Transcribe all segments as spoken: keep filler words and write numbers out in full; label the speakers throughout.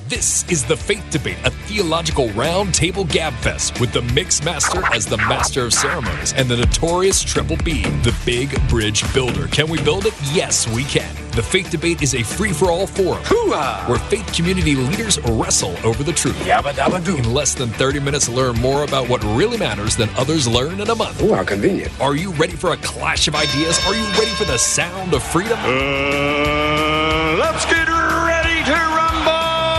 Speaker 1: This is The Faith Debate, a theological roundtable gabfest with the Mix Master as the Master of Ceremonies and the notorious Triple B, the Big Bridge Builder. Can we build it? Yes, we can. The Faith Debate is a free-for-all forum
Speaker 2: Hoo-ah!
Speaker 1: where faith community leaders wrestle over the truth.
Speaker 2: Yabba dabba doo.
Speaker 1: In less than thirty minutes, learn more about what really matters than others learn in a month.
Speaker 2: Ooh, how convenient.
Speaker 1: Are you ready for a clash of ideas? Are you ready for the sound of freedom?
Speaker 3: Uh, let's get ready to rumble!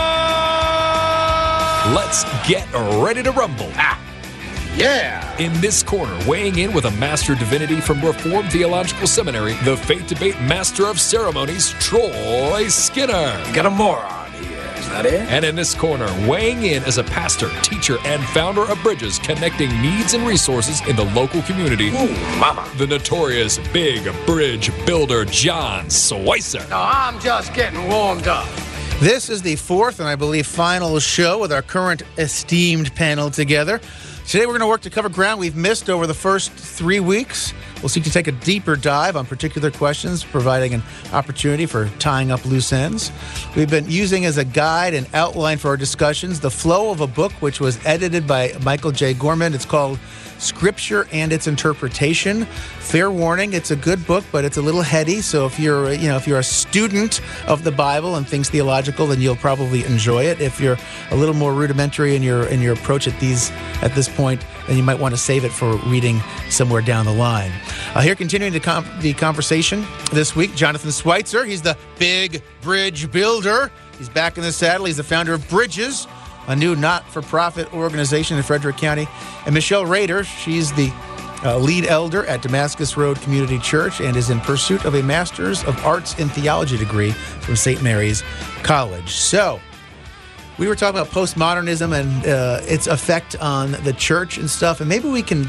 Speaker 1: Let's get ready to rumble.
Speaker 2: Ah, yeah!
Speaker 1: In this corner, weighing in with a Master of Divinity from Reformed Theological Seminary, the Faith Debate Master of Ceremonies, Troy Skinner.
Speaker 2: Got a moron here, is that it?
Speaker 1: And in this corner, weighing in as a pastor, teacher, and founder of Bridges, connecting needs and resources in the local community,
Speaker 2: Ooh, mama.
Speaker 1: the notorious Big Bridge Builder, John Schweitzer.
Speaker 2: No, I'm just getting warmed up.
Speaker 4: This is the fourth and I believe final show with our current esteemed panel together. Today we're going to work to cover ground we've missed over the first three weeks. We'll seek to take a deeper dive on particular questions, providing an opportunity for tying up loose ends. We've been using as a guide and outline for our discussions the flow of a book which was edited by Michael J. Gorman. It's called Scripture and Its Interpretation. Fair warning, it's a good book, but it's a little heady. So if you're, you know, if you're a student of the Bible and things theological, then you'll probably enjoy it. If you're a little more rudimentary in your in your approach at these at this point, then you might want to save it for reading somewhere down the line. Uh, here, continuing the com- the conversation this week, Jonathan Schweitzer. He's the Big Bridge Builder. He's back in the saddle. He's the founder of Bridges, a new not-for-profit organization in Frederick County. And Michelle Rader, she's the uh, lead elder at Damascus Road Community Church and is in pursuit of a Master's of Arts in Theology degree from Saint Mary's College. So, we were talking about postmodernism and uh, its effect on the church and stuff, and maybe we can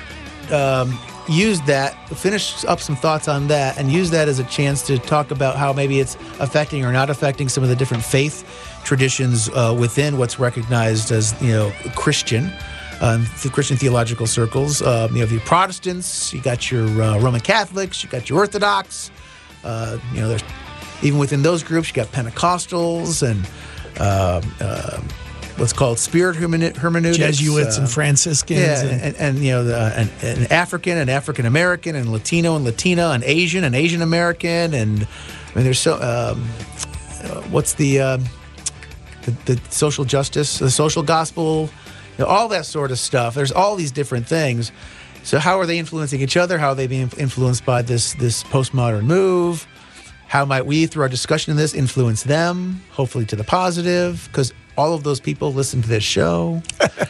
Speaker 4: um, use that, finish up some thoughts on that, and use that as a chance to talk about how maybe it's affecting or not affecting some of the different faith traditions uh, within what's recognized as, you know, Christian, um, the Christian theological circles. Uh, you have your Protestants, you got your uh, Roman Catholics, you got your Orthodox. Uh, you know, there's even within those groups, you got Pentecostals and uh, uh, what's called spirit hermene- hermeneutics,
Speaker 5: Jesuits
Speaker 4: uh,
Speaker 5: and Franciscans,
Speaker 4: yeah,
Speaker 5: and,
Speaker 4: and, and you know, the, an, an African and African American and Latino and Latina and Asian and Asian American, and I mean, there's so um, uh, what's the um, The, the social justice, the social gospel, you know, all that sort of stuff. There's all these different things. So how are they influencing each other? How are they being influenced by this this postmodern move? How might we, through our discussion of this, influence them, hopefully to the positive? Because all of those people listen to this show.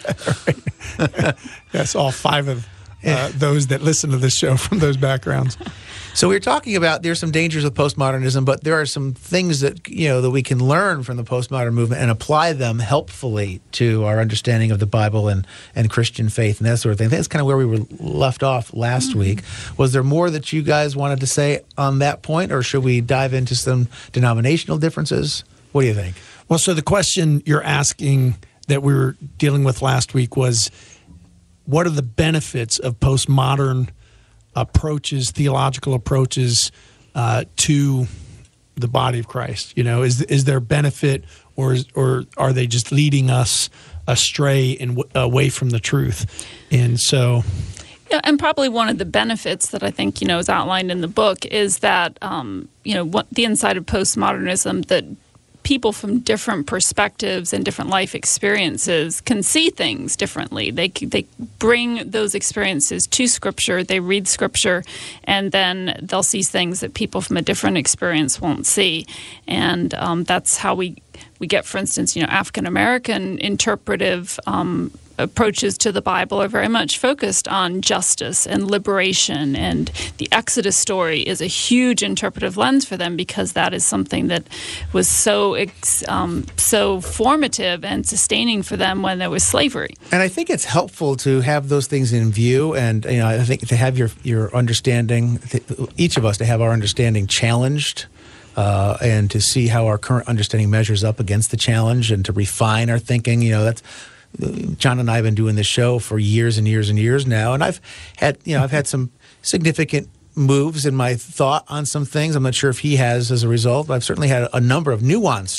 Speaker 5: Yes, all five of uh, those that listen to this show from those backgrounds.
Speaker 4: So we were talking about there's some dangers of postmodernism, but there are some things that, you know, that we can learn from the postmodern movement and apply them helpfully to our understanding of the Bible and, and Christian faith and that sort of thing. I think that's kind of where we were left off last mm-hmm. week. Was there more that you guys wanted to say on that point, or should we dive into some denominational differences? What do you think?
Speaker 5: Well, so the question you're asking that we were dealing with last week was, what are the benefits of postmodern approaches, theological approaches uh, to the body of Christ? You know, is is there benefit, or is, or are they just leading us astray and w- away from the truth? And so,
Speaker 6: yeah, and probably one of the benefits that I think, you know, is outlined in the book is that um, you know, what the inside of postmodernism, that people from different perspectives and different life experiences can see things differently. They they bring those experiences to Scripture, they read Scripture, and then they'll see things that people from a different experience won't see. And um, that's how we, we get, for instance, you know, African-American interpretive um approaches to the Bible are very much focused on justice and liberation, and the Exodus story is a huge interpretive lens for them because that is something that was so um, so formative and sustaining for them when there was slavery.
Speaker 4: And I think it's helpful to have those things in view, and you know, I think to have your your understanding, each of us to have our understanding challenged. Uh, and to see how our current understanding measures up against the challenge, and to refine our thinking. You know, that's John and I have been doing this show for years and years and years now, and I've had, you know, I've had some significant moves in my thought on some things. I'm not sure if he has as a result, but I've certainly had a number of nuanced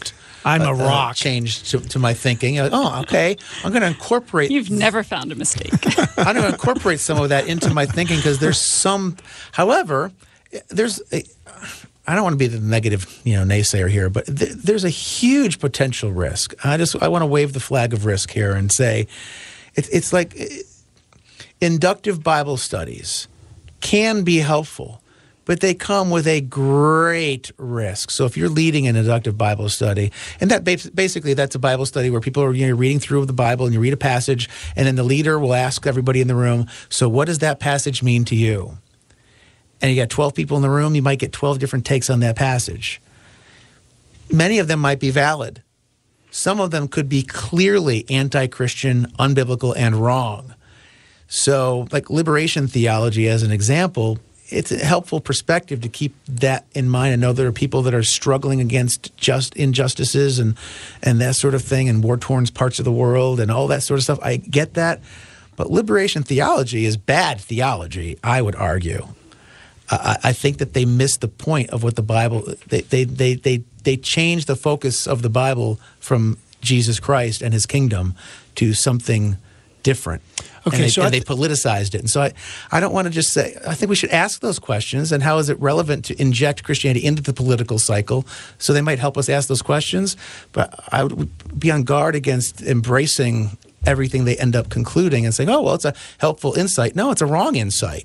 Speaker 5: I'm a rock.
Speaker 4: change to, to my thinking. Like, oh, okay, I'm going to incorporate.
Speaker 6: You've never found a mistake.
Speaker 4: I'm going to incorporate some of that into my thinking because there's some. However, there's. A, I don't want to be the negative, you know, naysayer here, but th- there's a huge potential risk. I just I want to wave the flag of risk here and say, it, it's like it, inductive Bible studies can be helpful, but they come with a great risk. So if you're leading an inductive Bible study, and that basically that's a Bible study where people are, you know, reading through the Bible and you read a passage, and then the leader will ask everybody in the room, so what does that passage mean to you? And you got twelve people in the room, you might get twelve different takes on that passage. Many of them might be valid. Some of them could be clearly anti-Christian, unbiblical, and wrong. So, like liberation theology as an example, it's a helpful perspective to keep that in mind and know there are people that are struggling against just injustices and, and that sort of thing and war-torn parts of the world and all that sort of stuff. I get that. But liberation theology is bad theology, I would argue. I, I think that they miss the point of what the Bible they, – they, they, they, they change the focus of the Bible from Jesus Christ and his kingdom to something different.
Speaker 5: Okay,
Speaker 4: and they,
Speaker 5: so
Speaker 4: and
Speaker 5: th-
Speaker 4: they politicized it. And so I, I don't want to just say – I think we should ask those questions and how is it relevant to inject Christianity into the political cycle. So they might help us ask those questions. But I would be on guard against embracing everything they end up concluding and saying, oh, well, it's a helpful insight. No, it's a wrong insight.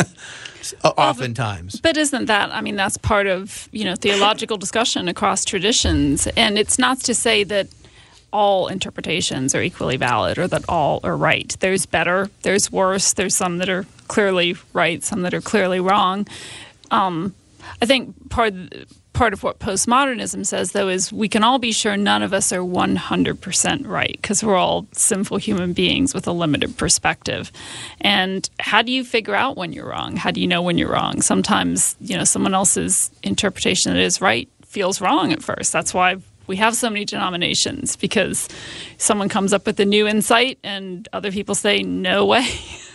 Speaker 4: Oftentimes.
Speaker 6: But isn't that, I mean, that's part of, you know, theological discussion across traditions. And it's not to say that all interpretations are equally valid or that all are right. There's better, there's worse, there's some that are clearly right, some that are clearly wrong. Um, I think part of, part of what postmodernism says, though, is we can all be sure none of us are one hundred percent right because we're all sinful human beings with a limited perspective. And how do you figure out when you're wrong? How do you know when you're wrong? Sometimes, you know, someone else's interpretation that is right feels wrong at first. That's why we have so many denominations, because someone comes up with a new insight and other people say, no way.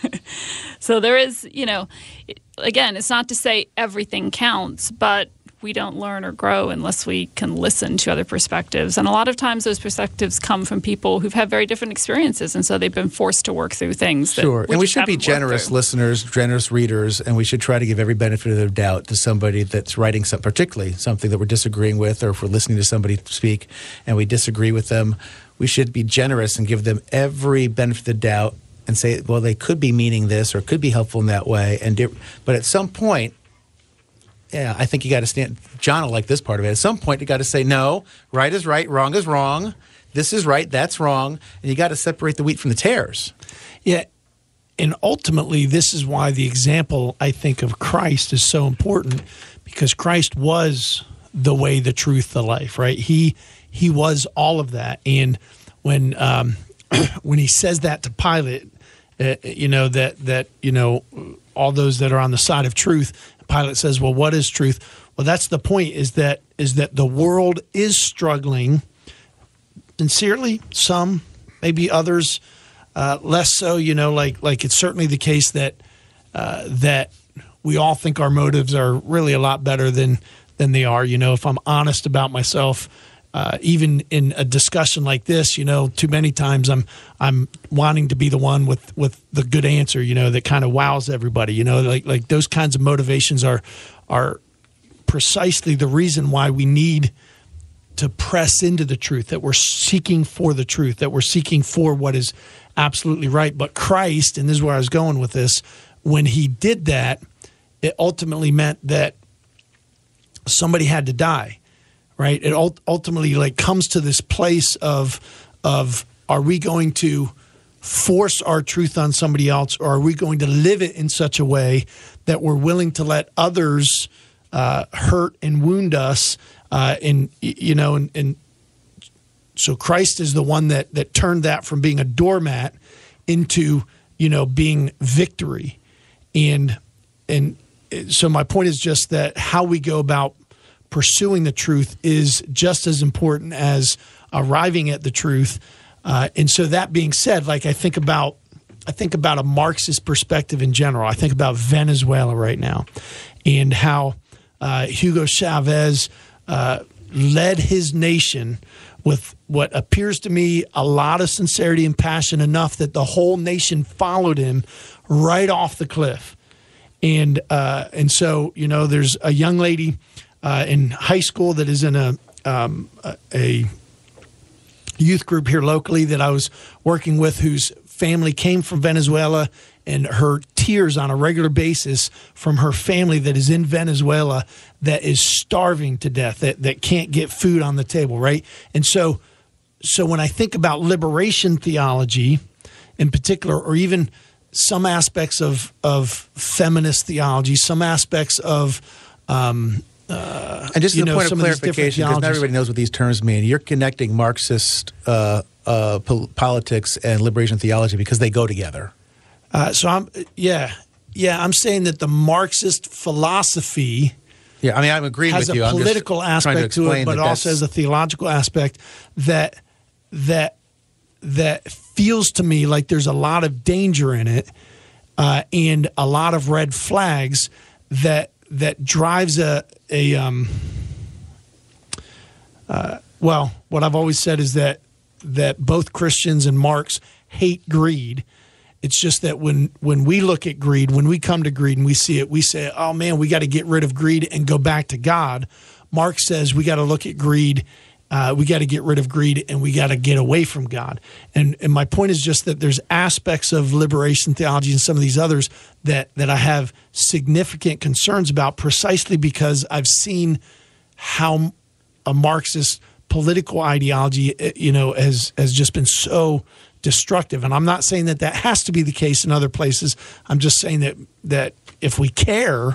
Speaker 6: So there is, you know, again, it's not to say everything counts, but we don't learn or grow unless we can listen to other perspectives. And a lot of times those perspectives come from people who've had very different experiences, and so they've been forced to work through things that
Speaker 4: Sure.
Speaker 6: we
Speaker 4: and we
Speaker 6: just
Speaker 4: should be
Speaker 6: haven't worked
Speaker 4: generous
Speaker 6: through.
Speaker 4: listeners, generous readers, and we should try to give every benefit of the doubt to somebody that's writing some, particularly something that we're disagreeing with, or if we're listening to somebody speak and we disagree with them, we should be generous and give them every benefit of the doubt and say, well, they could be meaning this or could be helpful in that way. And di- But at some point, yeah, I think you got to stand. John will like this part of it. At some point, you got to say, no, right is right, wrong is wrong. This is right, that's wrong. And you got to separate the wheat from the tares.
Speaker 5: Yeah. And ultimately, this is why the example, I think, of Christ is so important, because Christ was the way, the truth, the life, right? He he was all of that. And when um, when he says that to Pilate, uh, you know, that, that, you know, all those that are on the side of truth, Pilate says, well, what is truth? Well, that's the point, is that is that the world is struggling, sincerely, some, maybe others, uh, less so, you know, like like it's certainly the case that uh, that we all think our motives are really a lot better than, than they are. You know, if I'm honest about myself, uh, even in a discussion like this, you know, too many times I'm I'm wanting to be the one with, with the good answer, you know, that kind of wows everybody. You know, like like those kinds of motivations are are precisely the reason why we need to press into the truth, that we're seeking for the truth, that we're seeking for what is absolutely right. But Christ, and this is where I was going with this, when he did that, it ultimately meant that somebody had to die. Right? It ultimately like comes to this place of of are we going to force our truth on somebody else, or are we going to live it in such a way that we're willing to let others uh, hurt and wound us? Uh, and you know, and, and so Christ is the one that that turned that from being a doormat into, you know, being victory. And and so my point is just that how we go about pursuing the truth is just as important as arriving at the truth. Uh, and so that being said, like I think about, I think about a Marxist perspective in general. I think about Venezuela right now, and how uh, Hugo Chavez uh, led his nation with what appears to me a lot of sincerity and passion, enough that the whole nation followed him right off the cliff. And uh, and so, you know, there's a young lady uh, in high school that is in a um, a youth group here locally that I was working with, whose family came from Venezuela, and her tears on a regular basis from her family that is in Venezuela that is starving to death, that, that can't get food on the table, right? And so so when I think about liberation theology in particular, or even some aspects of, of feminist theology, some aspects of um, uh,
Speaker 4: and just
Speaker 5: you
Speaker 4: as a
Speaker 5: know,
Speaker 4: point of
Speaker 5: some of these different
Speaker 4: clarification, because not
Speaker 5: theologies.
Speaker 4: everybody knows what these terms mean. You're connecting Marxist uh, uh, pol- politics and liberation theology because they go together.
Speaker 5: Uh, so I'm, yeah, yeah, I'm saying that the Marxist philosophy
Speaker 4: Yeah, I mean, I'm agreeing
Speaker 5: has
Speaker 4: with you.
Speaker 5: a
Speaker 4: I'm just
Speaker 5: political
Speaker 4: trying
Speaker 5: aspect to,
Speaker 4: explain
Speaker 5: it, but
Speaker 4: that
Speaker 5: also
Speaker 4: that's-
Speaker 5: has a theological aspect that that that feels to me like there's a lot of danger in it, uh, and a lot of red flags that that drives a a um. Uh, well, what I've always said is that that both Christians and Marx hate greed. It's just that when, when we look at greed, when we come to greed and we see it, we say, oh, man, we got to get rid of greed and go back to God. Marx says we got to look at greed, uh, we got to get rid of greed, and we got to get away from God. And and my point is just that there's aspects of liberation theology and some of these others that, that I have significant concerns about, precisely because I've seen how a Marxist political ideology, you know, has has just been so destructive. And I'm not saying that that has to be the case in other places. I'm just saying that that if we care,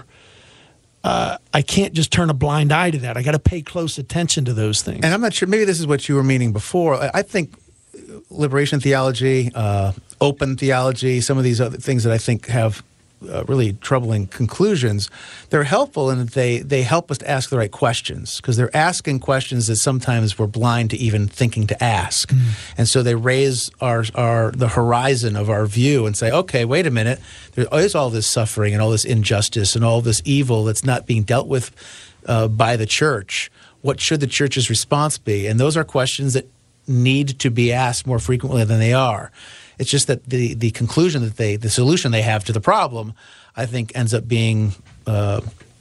Speaker 5: uh, I can't just turn a blind eye to that. I got to pay close attention to those things.
Speaker 4: And I'm not sure, maybe this is what you were meaning before. I I think liberation theology, uh, open theology, some of these other things that I think have uh, really troubling conclusions, they're helpful in that they, they help us to ask the right questions, because they're asking questions that sometimes we're blind to even thinking to ask. Mm. And so they raise our, our the horizon of our view and say, okay, wait a minute, there is all this suffering and all this injustice and all this evil that's not being dealt with uh, by the church. What should the church's response be? And those are questions that need to be asked more frequently than they are. It's just that the, the conclusion that they, the solution they have to the problem, I think ends up being uh,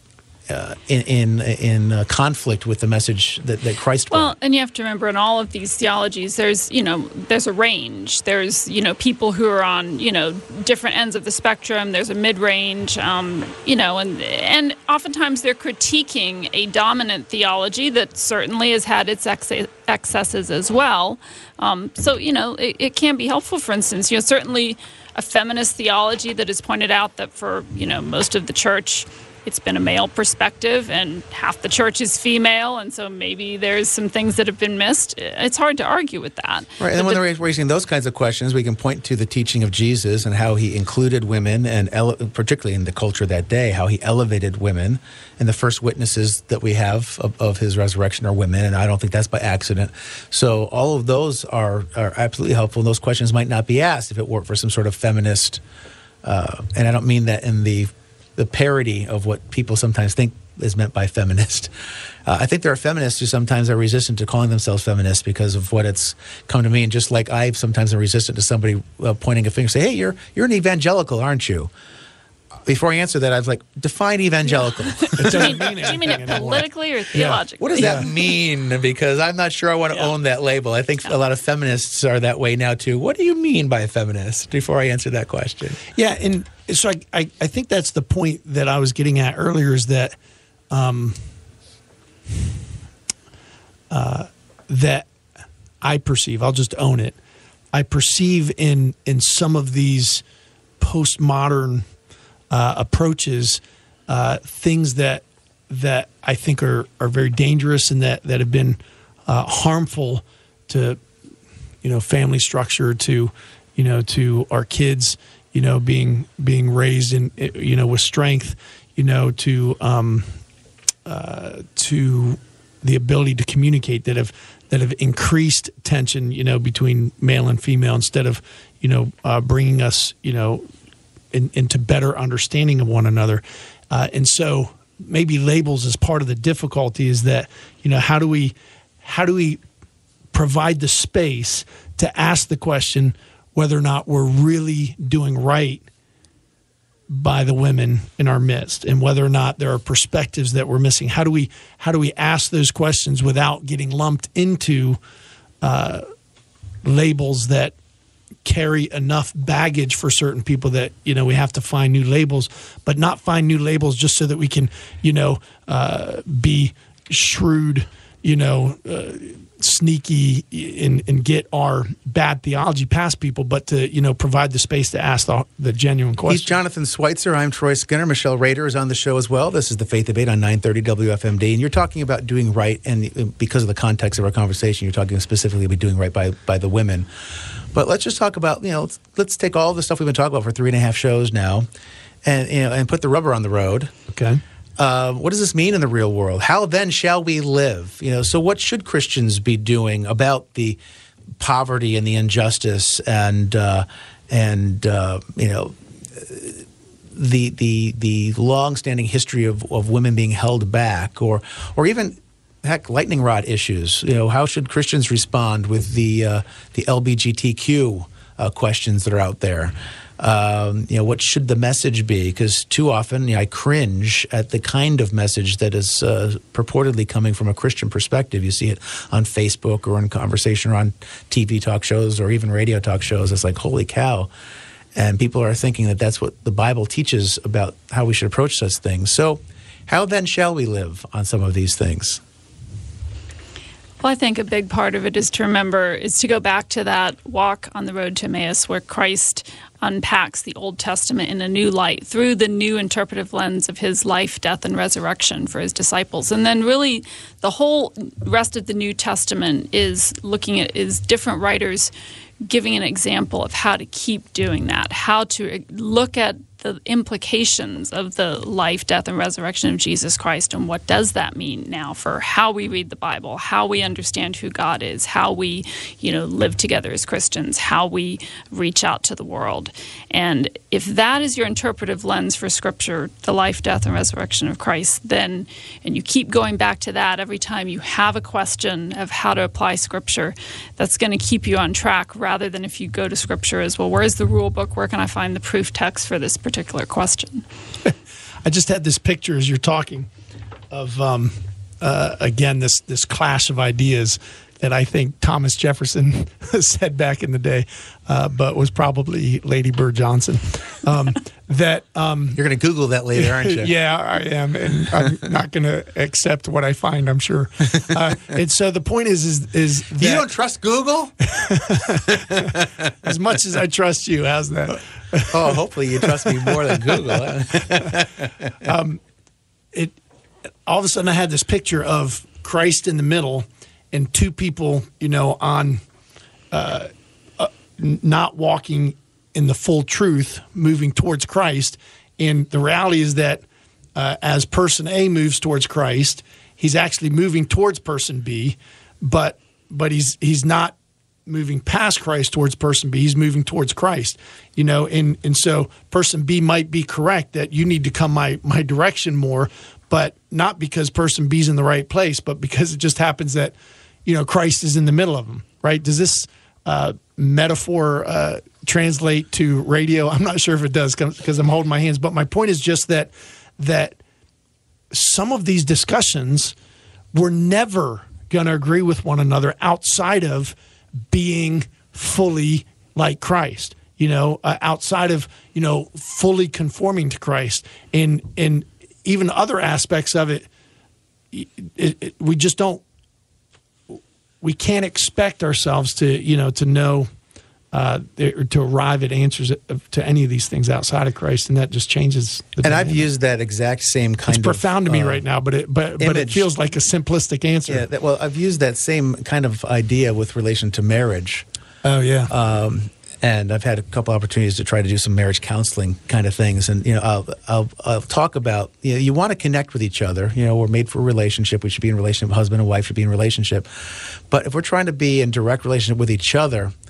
Speaker 4: uh, in in, in uh, conflict with the message that, that Christ brought.
Speaker 6: Well, and you have to remember, in all of these theologies, there's, you know, there's a range. There's, you know, people who are on, you know, different ends of the spectrum. There's a mid-range, um, you know, and and oftentimes they're critiquing a dominant theology that certainly has had its ex- excesses as well. Um, so, you know, it, it can be helpful. For instance, you know, certainly a feminist theology that has pointed out that for, you know, most of the church, it's been a male perspective and half the church is female. And so maybe there's some things that have been missed. It's hard to argue with that.
Speaker 4: Right. And then when they're raising those kinds of questions, we can point to the teaching of Jesus and how he included women, and ele- particularly in the culture of that day, how he elevated women. And the first witnesses that we have of, of his resurrection are women, and I don't think that's by accident. So all of those are, are absolutely helpful. And those questions might not be asked if it weren't for some sort of feminist, uh, and I don't mean that in the the parody of what people sometimes think is meant by feminist. Uh, I think there are feminists who sometimes are resistant to calling themselves feminists because of what it's come to mean. Just like I sometimes am resistant to somebody uh, pointing a finger and say, hey, you're you're an evangelical, aren't you? Before I answer that, I was like, define evangelical.
Speaker 5: It doesn't mean
Speaker 6: Do you mean it
Speaker 5: anything anymore.
Speaker 6: politically or theologically?
Speaker 4: What does that mean? Because I'm not sure I want to
Speaker 6: Yeah.
Speaker 4: own that label. I think a lot of feminists are that way now, too. What do you mean by a feminist, before I answer that question?
Speaker 5: Yeah, and so I, I, I think that's the point that I was getting at earlier, is that um, uh, that I perceive, I'll just own it, I perceive in in some of these postmodern uh, approaches uh, things that that I think are, are very dangerous and that, that have been uh, harmful to, you know, family structure, to, you know, to our kids, you know, being being raised in, you know, with strength, you know, to um, uh, to the ability to communicate, that have that have increased tension, you know, between male and female, instead of, you know, uh, bringing us, you know, in, into better understanding of one another. Uh, and so maybe labels is part of the difficulty, is that, you know, how do we how do we provide the space to ask the question whether or not we're really doing right by the women in our midst, and whether or not there are perspectives that we're missing. How do we how do we ask those questions without getting lumped into uh, labels that carry enough baggage for certain people that, you know, we have to find new labels, but not find new labels just so that we can, you know, uh, be shrewd, you know, uh, sneaky and, and get our bad theology past people, but to, you know, provide the space to ask the, the genuine question.
Speaker 4: He's Jonathan Schweitzer. I'm Troy Skinner. Michelle Rader is on the show as well. This is the Faith Debate on nine thirty W F M D. And you're talking about doing right, and because of the context of our conversation, you're talking specifically about doing right by, by the women. But let's just talk about, you know, let's, let's take all the stuff we've been talking about for three and a half shows now and, you know, and put the rubber on the road.
Speaker 5: Okay.
Speaker 4: Uh, what does this mean in the real world? How then shall we live? You know, so what should Christians be doing about the poverty and the injustice and uh, and uh, you know the the the long-standing history of, of women being held back, or or even heck lightning rod issues? You know, how should Christians respond with the uh, the L G B T Q uh, questions that are out there? Um, you know, what should the message be? Because too often, you know, I cringe at the kind of message that is uh, purportedly coming from a Christian perspective. You see it on Facebook or in conversation or on T V talk shows or even radio talk shows. It's like, holy cow. And people are thinking that that's what the Bible teaches about how we should approach such things. So how then shall we live on some of these things?
Speaker 6: Well, I think a big part of it is to remember, is to go back to that walk on the road to Emmaus where Christ unpacks the Old Testament in a new light through the new interpretive lens of his life, death, and resurrection for his disciples. And then really the whole rest of the New Testament is looking at is different writers giving an example of how to keep doing that, how to look at the implications of the life, death, and resurrection of Jesus Christ, and what does that mean now for how we read the Bible, how we understand who God is, how we, you know, live together as Christians, how we reach out to the world. And if that is your interpretive lens for Scripture, the life, death, and resurrection of Christ, then, and you keep going back to that every time you have a question of how to apply Scripture, that's going to keep you on track, rather than if you go to Scripture as, well, where's the rule book? Where can I find the proof text for this particular question?
Speaker 5: I just had this picture as you're talking of, um, uh, again, this this clash of ideas that I think Thomas Jefferson said back in the day, uh, but was probably Lady Bird Johnson. Um, that um,
Speaker 4: You're going to Google that later, aren't you?
Speaker 5: Yeah, I am, and I'm not going to accept what I find, I'm sure. Uh, and so the point is, is, is that
Speaker 4: You don't trust Google?
Speaker 5: as much as I trust you, how's that?
Speaker 4: Oh, hopefully you trust me more than Google.
Speaker 5: um, it all of a sudden I had this picture of Christ in the middle and two people, you know, on uh, uh, not walking in the full truth, moving towards Christ. And the reality is that uh, as person A moves towards Christ, he's actually moving towards person B, but but he's he's not moving past Christ towards person B. He's moving towards Christ, you know, and, and so person B might be correct that you need to come my, my direction more, but not because person B's in the right place, but because it just happens that, you know, Christ is in the middle of them, right? Does this uh, metaphor uh, translate to radio? I'm not sure if it does because I'm holding my hands, but my point is just that that some of these discussions we're never going to agree with one another outside of being fully like Christ, you know, uh, outside of, you know, fully conforming to Christ, and and even other aspects of it, it, it, we just don't, we can't expect ourselves to, you know, to know, uh, to arrive at answers to any of these things outside of Christ, and that just changes the
Speaker 4: And
Speaker 5: dynamic.
Speaker 4: I've used that exact same kind
Speaker 5: it's
Speaker 4: of...
Speaker 5: profound to me
Speaker 4: uh,
Speaker 5: right now, but it, but, but it
Speaker 4: image.
Speaker 5: feels like a simplistic answer.
Speaker 4: Yeah, that, well, I've used that same kind of idea with relation to marriage.
Speaker 5: Oh, yeah.
Speaker 4: Um, and I've had a couple opportunities to try to do some marriage counseling kind of things. And, you know, I'll, I'll, I'll talk about, you know, you want to connect with each other. You know, we're made for a relationship. We should be in a relationship. Husband and wife should be in a relationship. But if we're trying to be in direct relationship with each other,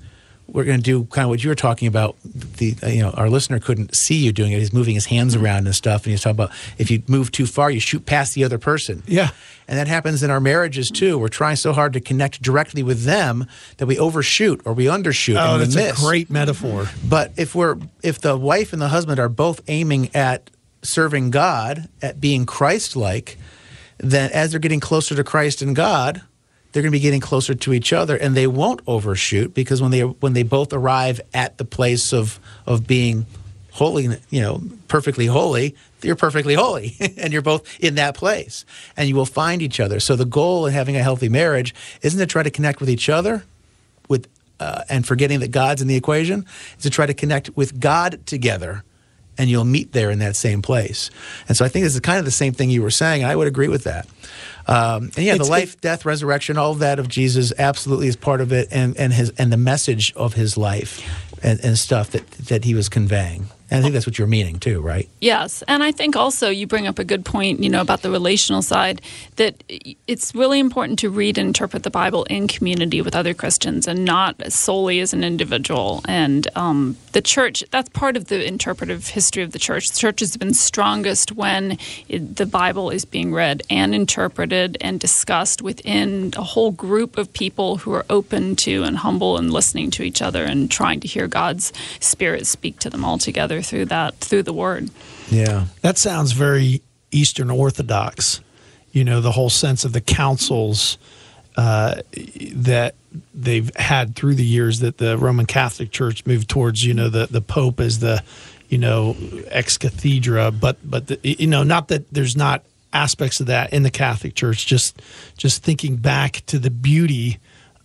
Speaker 4: we're going to do kind of what you were talking about. The you know our listener couldn't see you doing it. He's moving his hands around and stuff, and he's talking about if you move too far, you shoot past the other person.
Speaker 5: Yeah.
Speaker 4: And that happens in our marriages too. We're trying so hard to connect directly with them that we overshoot or we undershoot.
Speaker 5: Oh,
Speaker 4: and we
Speaker 5: that's
Speaker 4: miss.
Speaker 5: a great metaphor.
Speaker 4: But if we're if the wife and the husband are both aiming at serving God, at being Christ-like, then as they're getting closer to Christ and God, they're going to be getting closer to each other, and they won't overshoot because when they when they both arrive at the place of of being holy, you know, perfectly holy, you're perfectly holy, and you're both in that place, and you will find each other. So the goal in having a healthy marriage isn't to try to connect with each other, with uh, and forgetting that God's in the equation. It's to try to connect with God together, and you'll meet there in that same place. And so I think this is kind of the same thing you were saying, and I would agree with that. Um, and yeah,
Speaker 5: It's-
Speaker 4: the life,
Speaker 5: it-
Speaker 4: death, resurrection, all of that of Jesus absolutely is part of it, and, and his and the message of his life and, and stuff that that he was conveying. And I think that's what you're meaning too, right?
Speaker 6: Yes, and I think also you bring up a good point, you know, about the relational side, that it's really important to read and interpret the Bible in community with other Christians and not solely as an individual. And um, the church, that's part of the interpretive history of the church. The church has been strongest when it, the Bible is being read and interpreted and discussed within a whole group of people who are open to and humble and listening to each other and trying to hear God's Spirit speak to them all together through that, through the Word.
Speaker 4: Yeah.
Speaker 5: That sounds very Eastern Orthodox. You know, the whole sense of the councils uh, that they've had through the years that the Roman Catholic Church moved towards, you know, the, the Pope as the, you know, ex cathedra. But, but the, you know, not that there's not aspects of that in the Catholic Church, just just thinking back to the beauty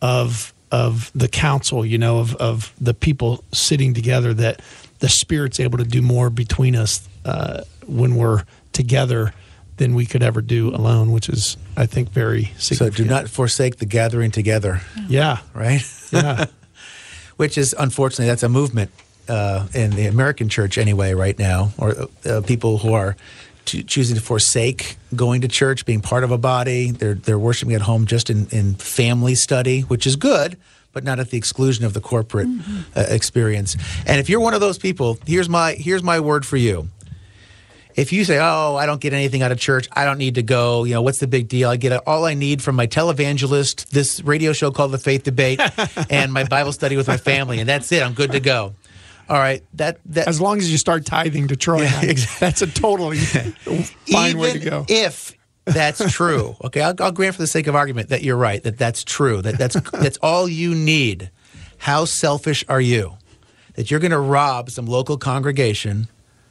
Speaker 5: of of the council, you know, of, of the people sitting together, that the Spirit's able to do more between us uh, when we're together than we could ever do alone, which is, I think, very significant.
Speaker 4: So do not forsake the gathering together,
Speaker 5: Yeah.
Speaker 4: right?
Speaker 5: Yeah.
Speaker 4: Which is, unfortunately, that's a movement uh, in the American church anyway right now, or uh, people who are cho- choosing to forsake going to church, being part of a body. They're they're worshiping at home just in, in family study, which is good, but not at the exclusion of the corporate mm-hmm. uh, experience. And if you're one of those people, here's my here's my word for you. If you say, oh, I don't get anything out of church, I don't need to go, you know, what's the big deal? I get all I need from my televangelist, this radio show called The Faith Debate, and my Bible study with my family, and that's it. I'm good to go. All right. that that
Speaker 5: As long as you start tithing to Troy,
Speaker 4: Yeah, exactly.
Speaker 5: that's a totally fine way to
Speaker 4: Even
Speaker 5: go.
Speaker 4: if that's true, okay, I'll, I'll grant for the sake of argument that you're right, that that's true, that that's that's all you need. How selfish are you that you're going to rob some local congregation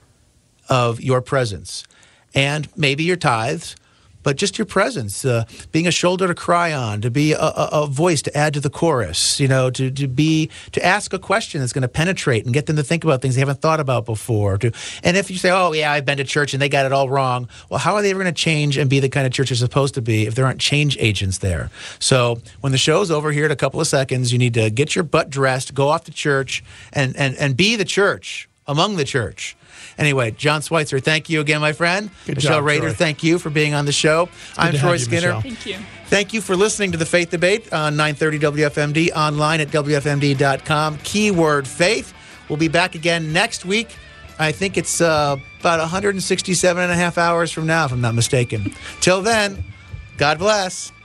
Speaker 4: of your presence and maybe your tithes, but just your presence, uh, being a shoulder to cry on, to be a, a, a voice to add to the chorus, you know, to, to be to ask a question that's going to penetrate and get them to think about things they haven't thought about before. To, and if you say, oh, yeah, I've been to church and they got it all wrong, well, how are they ever going to change and be the kind of church they're supposed to be if there aren't change agents there? So when the show's over here in a couple of seconds, you need to get your butt dressed, go off to church, and, and, and be the church among the church. Anyway, John Schweitzer, thank you again, my friend.
Speaker 5: Good
Speaker 4: Michelle
Speaker 5: job,
Speaker 4: Rader,
Speaker 5: Troy.
Speaker 4: thank you for being on the show. I'm
Speaker 5: to
Speaker 4: Troy
Speaker 5: have you,
Speaker 4: Skinner.
Speaker 5: Michelle.
Speaker 6: Thank you.
Speaker 4: Thank you for listening to The Faith Debate on nine thirty W F M D, online at W F M D dot com. Keyword faith. We'll be back again next week. I think it's uh, about one hundred sixty-seven and a half hours from now, if I'm not mistaken. Till then, God bless.